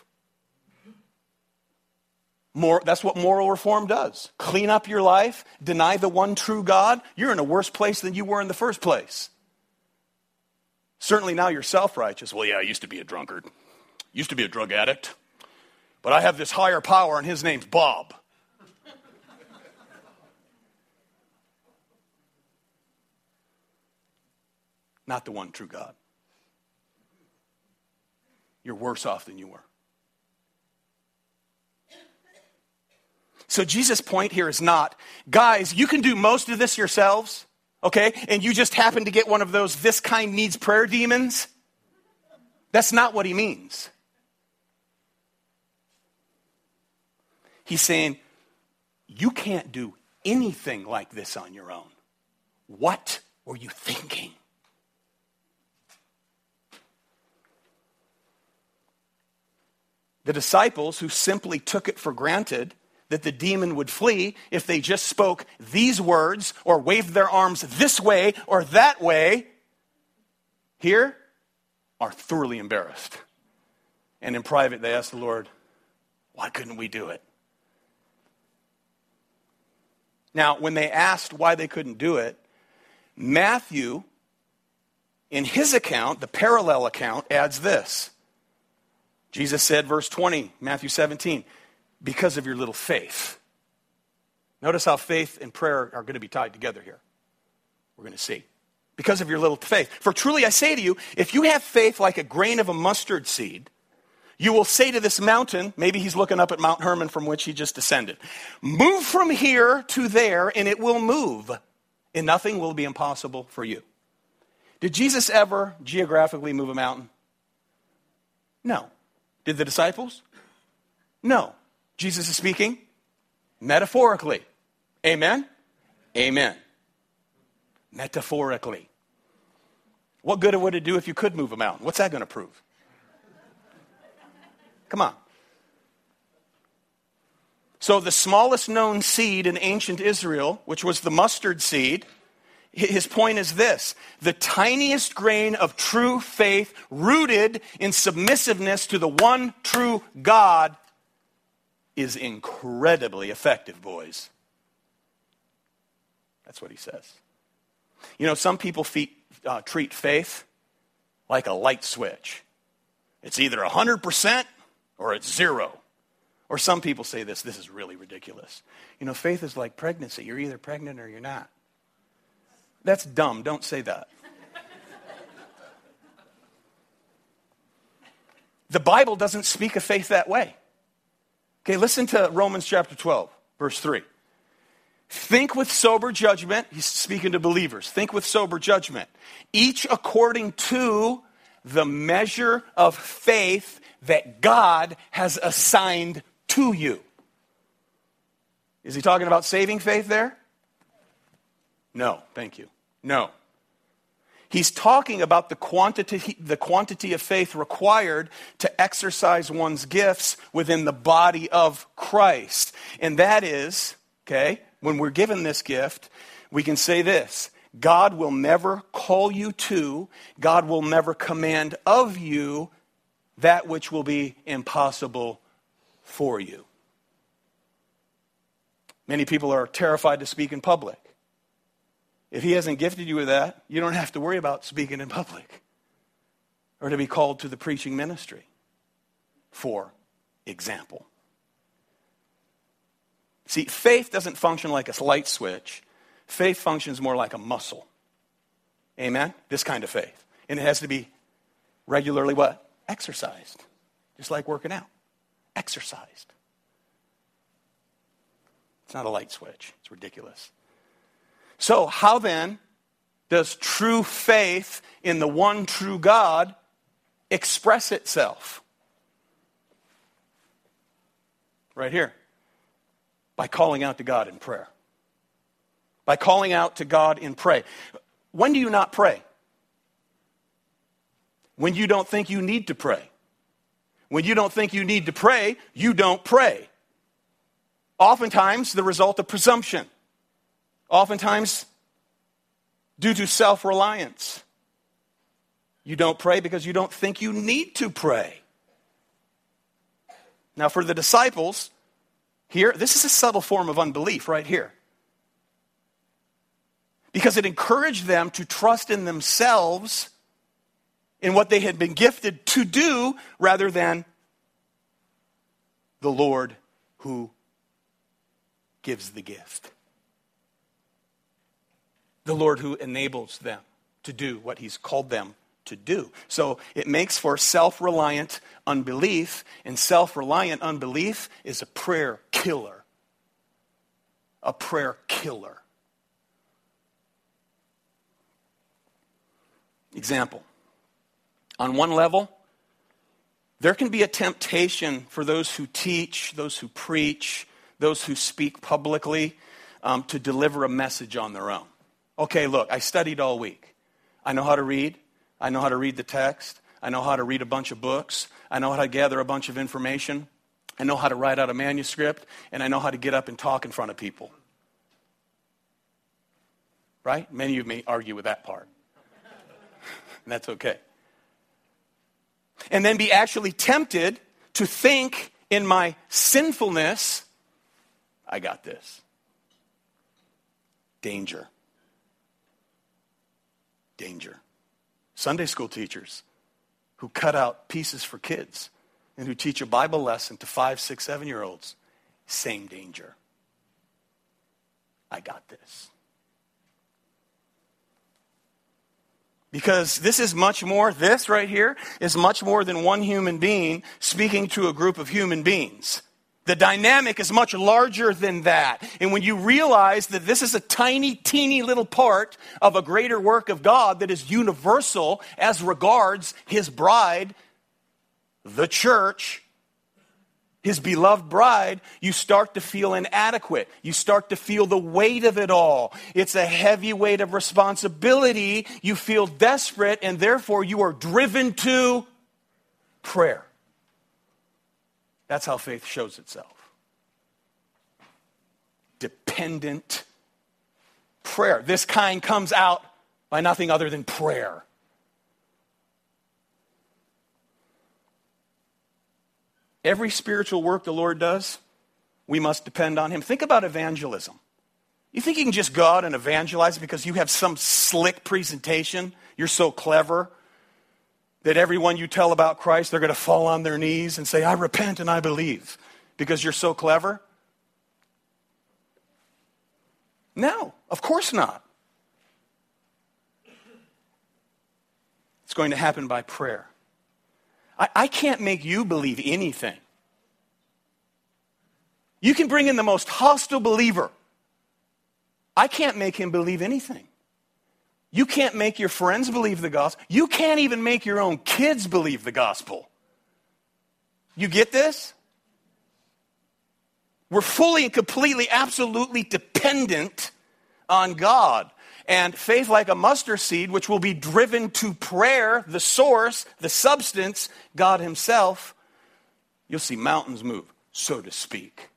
Speaker 2: That's what moral reform does. Clean up your life, deny the one true God. You're in a worse place than you were in the first place. Certainly now you're self-righteous. Well, yeah, I used to be a drunkard. Used to be a drug addict. But I have this higher power and his name's Bob. Not the one true God. You're worse off than you were. So Jesus' point here is not, guys, you can do most of this yourselves. okay, and you just happen to get one of those this kind needs prayer demons, that's not what he means. He's saying, you can't do anything like this on your own. What were you thinking? The disciples who simply took it for granted that the demon would flee if they just spoke these words or waved their arms this way or that way, here are thoroughly embarrassed. And in private, they ask the Lord, why couldn't we do it? Now, when they asked why they couldn't do it, Matthew, in his account, the parallel account, adds this. Jesus said, verse 20, Matthew 17, because of your little faith. Notice how faith and prayer are going to be tied together here. We're going to see. Because of your little faith. For truly I say to you, if you have faith like a grain of a mustard seed, you will say to this mountain, maybe he's looking up at Mount Hermon from which he just descended, move from here to there and it will move, and nothing will be impossible for you. Did Jesus ever geographically move a mountain? No. Did the disciples? No. Jesus is speaking metaphorically. Amen? Amen. Metaphorically. What good would it do if you could move a mountain? What's that going to prove? Come on. So the smallest known seed in ancient Israel, which was the mustard seed, his point is this: the tiniest grain of true faith rooted in submissiveness to the one true God is incredibly effective, boys. That's what he says. You know, some people treat faith like a light switch. It's either 100% or it's 0. Or some people say this is really ridiculous. You know, faith is like pregnancy. You're either pregnant or you're not. That's dumb. Don't say that. The Bible doesn't speak of faith that way. Okay, listen to Romans chapter 12, verse 3. Think with sober judgment. He's speaking to believers. Think with sober judgment. Each according to the measure of faith that God has assigned to you. Is he talking about saving faith there? No, thank you. No. He's talking about the quantity of faith required to exercise one's gifts within the body of Christ. And that is, okay, when we're given this gift, we can say this: God will never call you to, God will never command of you that which will be impossible for you. Many people are terrified to speak in public. If he hasn't gifted you with that, you don't have to worry about speaking in public or to be called to the preaching ministry, for example. See, faith doesn't function like a light switch. Faith functions more like a muscle. Amen? This kind of faith. And it has to be regularly what? Exercised. Just like working out. Exercised. It's not a light switch. It's ridiculous. So how then does true faith in the one true God express itself? Right here. By calling out to God in prayer. By calling out to God in prayer. When do you not pray? When you don't think you need to pray. When you don't think you need to pray, you don't pray. Oftentimes the result of presumption. Oftentimes due to self-reliance. You don't pray because you don't think you need to pray. Now for the disciples, here, this is a subtle form of unbelief right here. Because it encouraged them to trust in themselves, in what they had been gifted to do, rather than the Lord who gives the gift. The Lord who enables them to do what he's called them to do. So it makes for self-reliant unbelief, and self-reliant unbelief is a prayer killer. A prayer killer. Example. On one level, there can be a temptation for those who teach, those who preach, those who speak publicly to deliver a message on their own. Okay, look, I studied all week. I know how to read. I know how to read the text. I know how to read a bunch of books. I know how to gather a bunch of information. I know how to write out a manuscript. And I know how to get up and talk in front of people. Right? Many of you may argue with that part. And that's okay. And then be actually tempted to think in my sinfulness, I got this. Danger. Danger. Sunday school teachers who cut out pieces for kids and who teach a Bible lesson to 5, 6, 7-year-olds, same danger. I got this. Because this right here is much more than one human being speaking to a group of human beings. The dynamic is much larger than that. And when you realize that this is a tiny, teeny little part of a greater work of God that is universal as regards His bride, the church, His beloved bride, you start to feel inadequate. You start to feel the weight of it all. It's a heavy weight of responsibility. You feel desperate, and therefore you are driven to prayer. That's how faith shows itself. Dependent prayer. This kind comes out by nothing other than prayer. Every spiritual work the Lord does, we must depend on Him. Think about evangelism. You think you can just go out and evangelize because you have some slick presentation? You're so clever that everyone you tell about Christ, they're going to fall on their knees and say, I repent and I believe, because you're so clever? No, of course not. It's going to happen by prayer. I can't make you believe anything. You can bring in the most hostile believer. I can't make him believe anything. You can't make your friends believe the gospel. You can't even make your own kids believe the gospel. You get this? We're fully and completely, absolutely dependent on God. And faith like a mustard seed, which will be driven to prayer, the source, the substance, God Himself, you'll see mountains move, so to speak.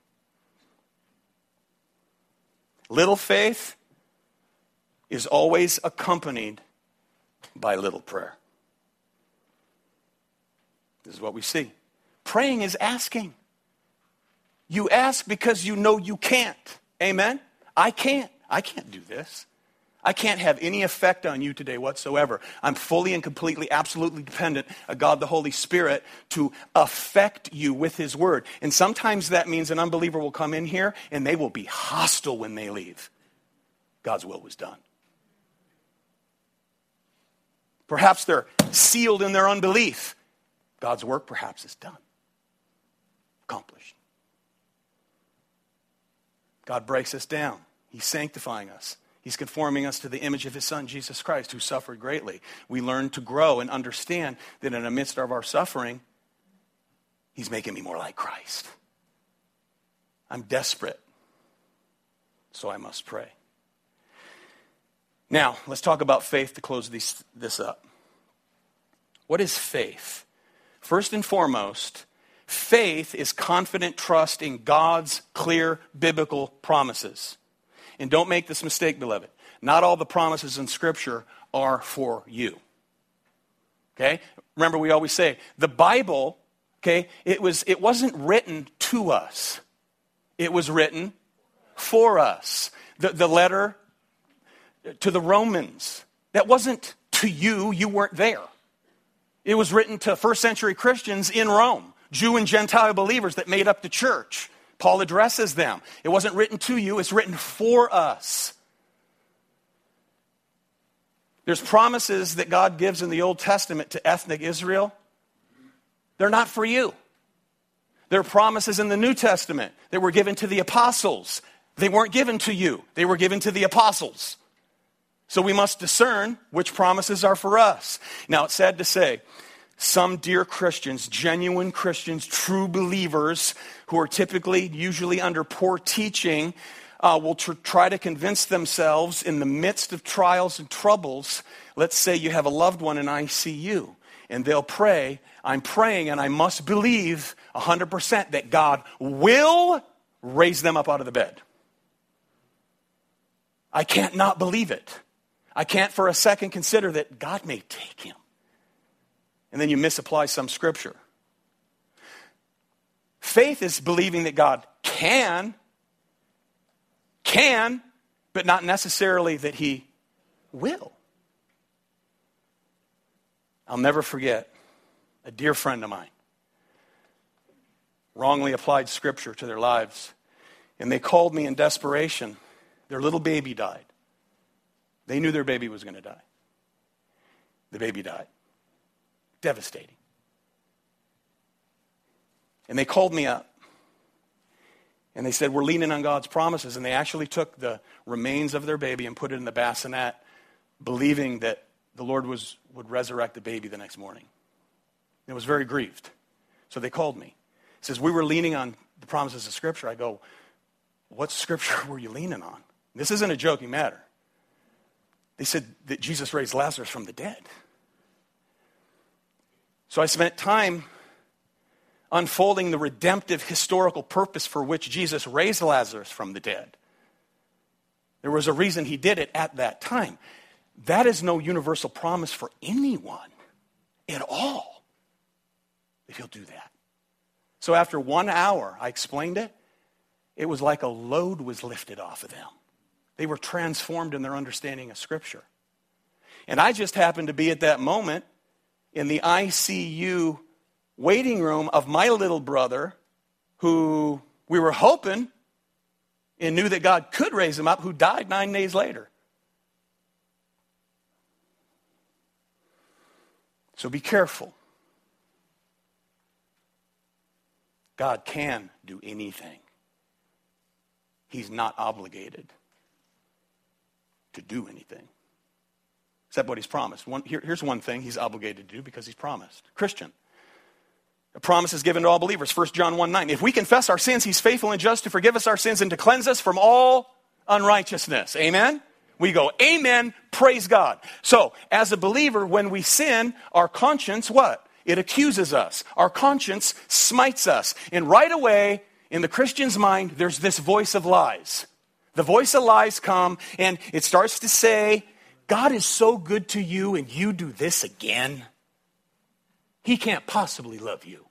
Speaker 2: Little faith is always accompanied by little prayer. This is what we see. Praying is asking. You ask because you know you can't. Amen? I can't do this. I can't have any effect on you today whatsoever. I'm fully and completely, absolutely dependent on God the Holy Spirit to affect you with His Word. And sometimes that means an unbeliever will come in here and they will be hostile when they leave. God's will was done. Perhaps they're sealed in their unbelief. God's work perhaps is done. Accomplished. God breaks us down. He's sanctifying us. He's conforming us to the image of His Son, Jesus Christ, who suffered greatly. We learn to grow and understand that in the midst of our suffering, He's making me more like Christ. I'm desperate, so I must pray. Now, let's talk about faith to close this up. What is faith? First and foremost, faith is confident trust in God's clear biblical promises. And don't make this mistake, beloved. Not all the promises in Scripture are for you. Okay? Remember, we always say, the Bible, okay, it wasn't written to us. It was written for us. The letter to the Romans, that wasn't to you. You weren't there. It was written to first century Christians in Rome, Jew and Gentile believers that made up the church. Paul addresses them. It wasn't written to you, it's written for us. There's promises that God gives in the Old Testament to ethnic Israel. They're not for you. There are promises in the New Testament that were given to the apostles. They weren't given to you. They were given to the apostles. So we must discern which promises are for us. Now, it's sad to say, some dear Christians, genuine Christians, true believers, who are typically, usually under poor teaching, will try to convince themselves in the midst of trials and troubles. Let's say you have a loved one in ICU, and they'll pray, I'm praying and I must believe 100% that God will raise them up out of the bed. I can't not believe it. I can't for a second consider that God may take him. And then you misapply some scripture. Faith is believing that God can, but not necessarily that he will. I'll never forget a dear friend of mine wrongly applied scripture to their lives. And they called me in desperation. Their little baby died. They knew their baby was going to die. The baby died. Devastating. And they called me up. And they said, we're leaning on God's promises. And they actually took the remains of their baby and put it in the bassinet, believing that the Lord would resurrect the baby the next morning. And was very grieved. So they called me. He says, we were leaning on the promises of Scripture. I go, what Scripture were you leaning on? This isn't a joking matter. They said that Jesus raised Lazarus from the dead. So I spent time unfolding the redemptive historical purpose for which Jesus raised Lazarus from the dead. There was a reason he did it at that time. That is no universal promise for anyone at all, if he'll do that. So after 1 hour, I explained it. It was like a load was lifted off of them. They were transformed in their understanding of Scripture. And I just happened to be at that moment in the ICU waiting room of my little brother, who we were hoping and knew that God could raise him up, who died 9 days later. So be careful. God can do anything. He's not obligated to do anything except what he's promised. Here's one thing he's obligated to do because he's promised. Christian, a promise is given to all believers. 1 John 1:9. If we confess our sins, he's faithful and just to forgive us our sins and to cleanse us from all unrighteousness. Amen? We go, amen, praise God. So, as a believer, when we sin, our conscience, what? It accuses us. Our conscience smites us. And right away, in the Christian's mind, there's this voice of lies. The voice of lies come, and it starts to say, God is so good to you, and you do this again. He can't possibly love you.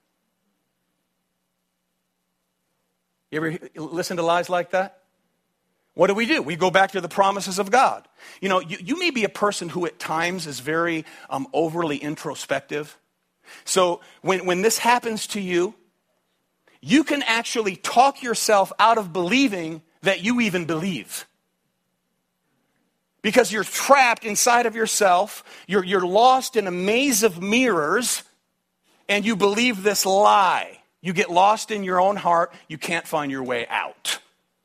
Speaker 2: You ever listen to lies like that? What do? We go back to the promises of God. You know, you may be a person who at times is very overly introspective. So when this happens to you, you can actually talk yourself out of believing that you even believe. Because you're trapped inside of yourself, you're lost in a maze of mirrors, and you believe this lie. You get lost in your own heart, you can't find your way out.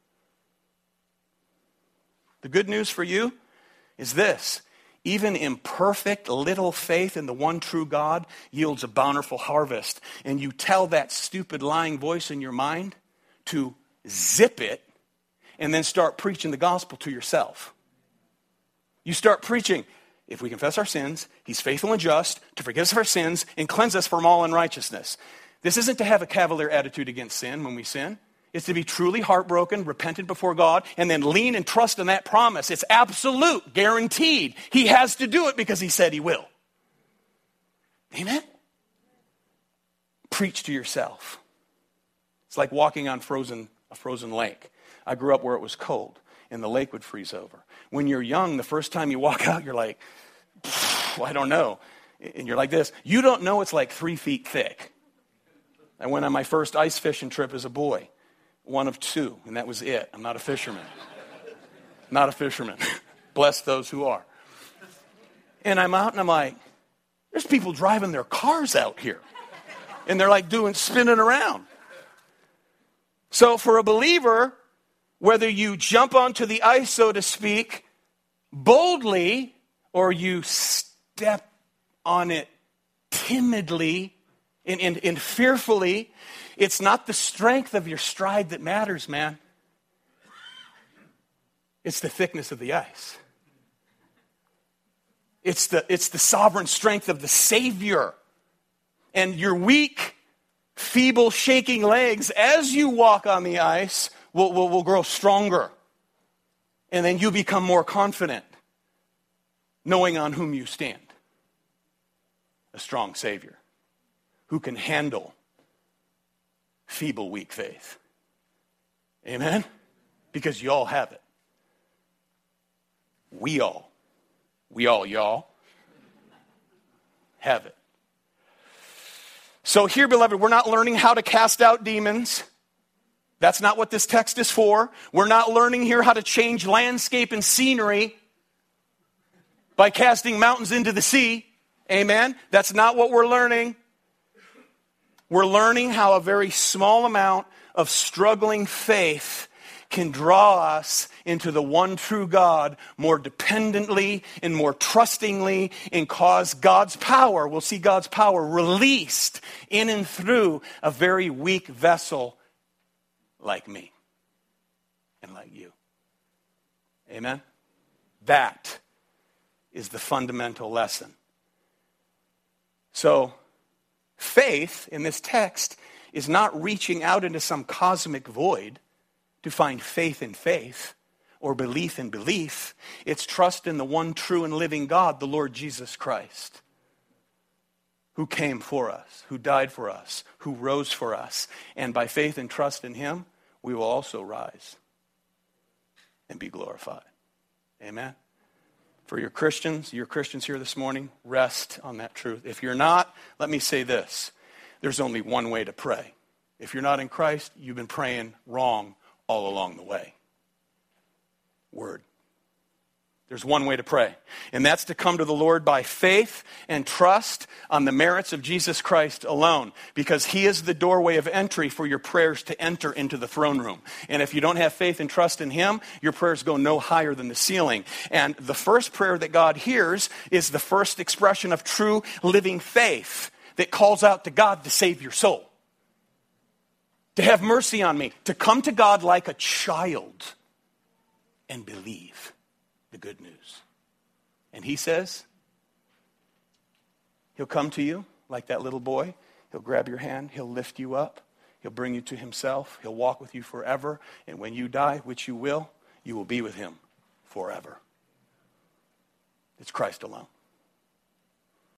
Speaker 2: The good news for you is this. Even imperfect little faith in the one true God yields a bountiful harvest. And you tell that stupid lying voice in your mind to zip it and then start preaching the gospel to yourself. You start preaching, if we confess our sins, he's faithful and just to forgive us of our sins and cleanse us from all unrighteousness. This isn't to have a cavalier attitude against sin when we sin. It's to be truly heartbroken, repentant before God, and then lean and trust in that promise. It's absolute, guaranteed. He has to do it because he said he will. Amen? Preach to yourself. It's like walking on a frozen lake. I grew up where it was cold, and the lake would freeze over. When you're young, the first time you walk out, you're like, I don't know. And you're like this. You don't know it's like 3 feet thick. I went on my first ice fishing trip as a boy. One of 2, and that was it. I'm not a fisherman. Not a fisherman. Bless those who are. And I'm out and I'm like, there's people driving their cars out here. And they're like spinning around. So for a believer, whether you jump onto the ice, so to speak, boldly or you step on it timidly and fearfully, it's not the strength of your stride that matters, man. It's the thickness of the ice. It's the sovereign strength of the Savior. And your weak, feeble, shaking legs, as you walk on the ice, will grow stronger. And then you become more confident, knowing on whom you stand. A strong Savior who can handle feeble, weak faith. Amen? Because you all have it. We all, y'all, have it. So here, beloved, we're not learning how to cast out demons. That's not what this text is for. We're not learning here how to change landscape and scenery by casting mountains into the sea. Amen? That's not what we're learning. We're learning how a very small amount of struggling faith can draw us into the one true God more dependently and more trustingly and cause God's power, we'll see God's power released in and through a very weak vessel like me and like you. Amen? That is the fundamental lesson. So, faith in this text is not reaching out into some cosmic void to find faith in faith or belief in belief. It's trust in the one true and living God, the Lord Jesus Christ, who came for us, who died for us, who rose for us. And by faith and trust in him, we will also rise and be glorified. Amen? For your Christians here this morning, rest on that truth. If you're not, let me say this. There's only one way to pray. If you're not in Christ, you've been praying wrong all along the way. Word. There's one way to pray, and that's to come to the Lord by faith and trust on the merits of Jesus Christ alone, because he is the doorway of entry for your prayers to enter into the throne room. And if you don't have faith and trust in him, your prayers go no higher than the ceiling. And the first prayer that God hears is the first expression of true living faith that calls out to God to save your soul, to have mercy on me, to come to God like a child and believe the good news. And he says, he'll come to you like that little boy. He'll grab your hand. He'll lift you up. He'll bring you to himself. He'll walk with you forever. And when you die, which you will be with him forever. It's Christ alone.